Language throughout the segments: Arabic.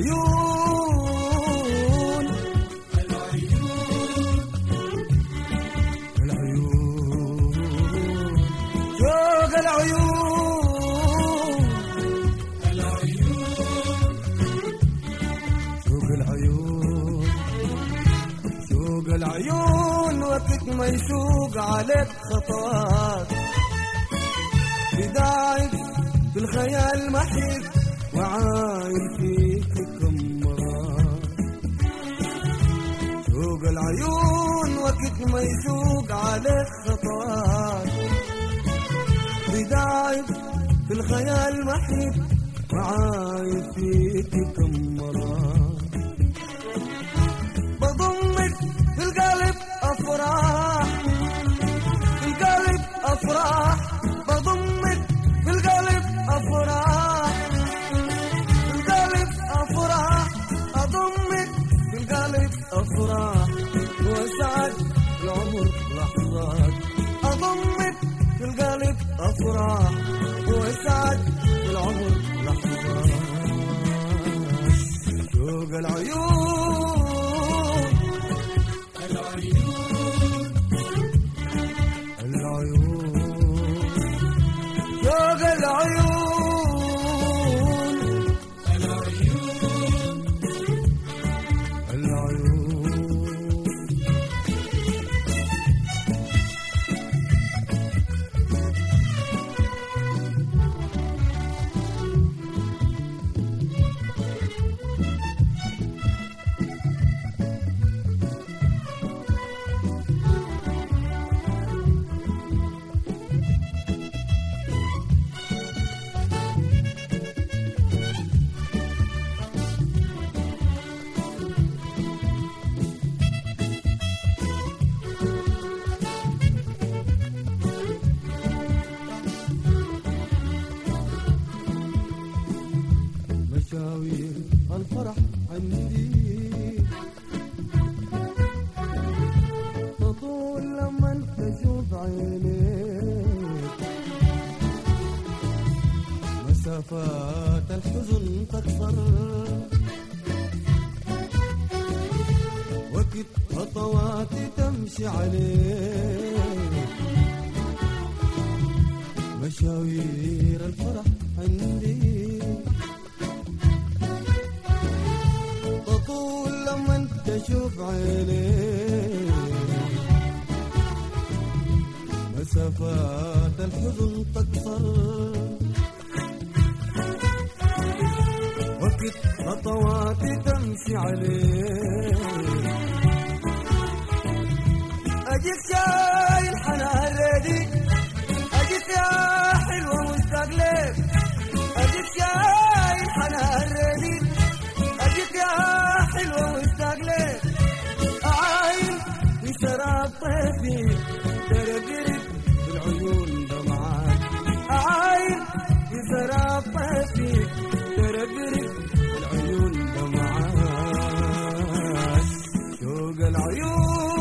العيون شوق العيون شوق العيون وقت ما يسوق عليك خطوات بداية في الخيال محيط وعاين فيك كم مرات شوق العيون وقت ما يسوق عليك خطوات بداية في الخيال محيط وعاين فيك كم مرات بضمك في القلب أفراح في القلب أفراح بضمك في القلب أفراح في القلب أفراح أضمك في القلب أفراح وسعد العمر لحظات أضمك في القلب أفراح وسعد العمر لحظات شوق العيون شوق العيون مشاوير الفرح عندي تطول لما تشوف عينيك مسافات الحزن تكسر وقت خطواتي تمشي عليك مشاوير الفرح عندي تطول لما تشوف عينيك مسافات الحزن تكسر وقت خطواتي تمشي عليك أجيك شايل حنان ردي أجيك يا حلوة مشتاق لك أجيك شايل حنان ردي أجيك يا حلوة مشتاق لك أعاين في شراب طيفي ترقرب بالعيون دمعات أعاين في شراب طيفي ترقرب بالعيون دمعات شوق العيون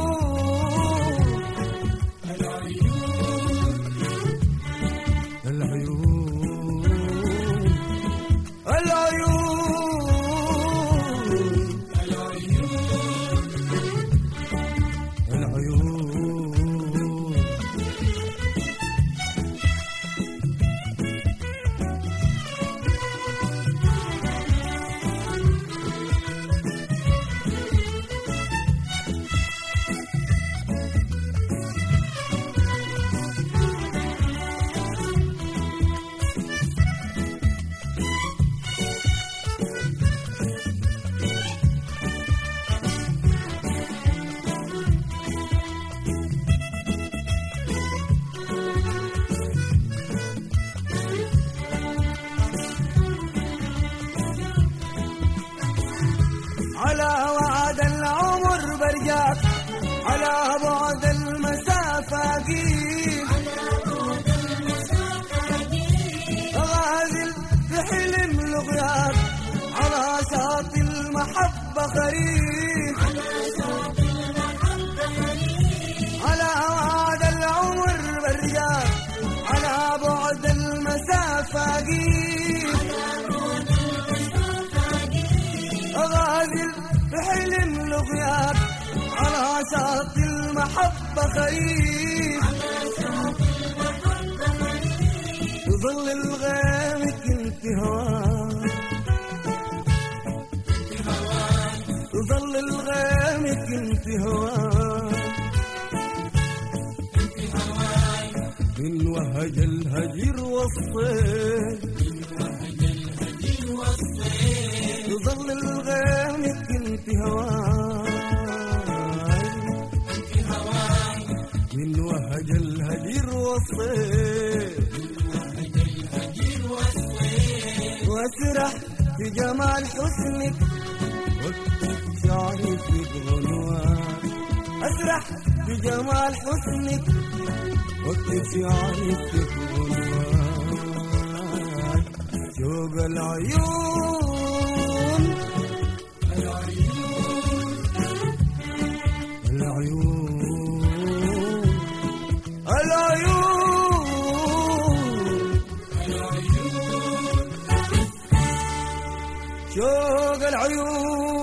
على وعد العمر برجاك على بعد المسافة قيل غازل في حلم لغياك على شاط المحبة قريب على وعد العمر برجاك على بعد المسافة قيل المحبة خير يظل الغامق انت هواك يظل الغامق انت هواك من وهج الهجر والصيف يظل الغامق انت هواي من وهج الهجر والصيف واسرح في جمال حسنك واكتب شعري في غنوان اسرح في جمال حسنك واكتب شعري في غنوان شوق العيون شوق العيون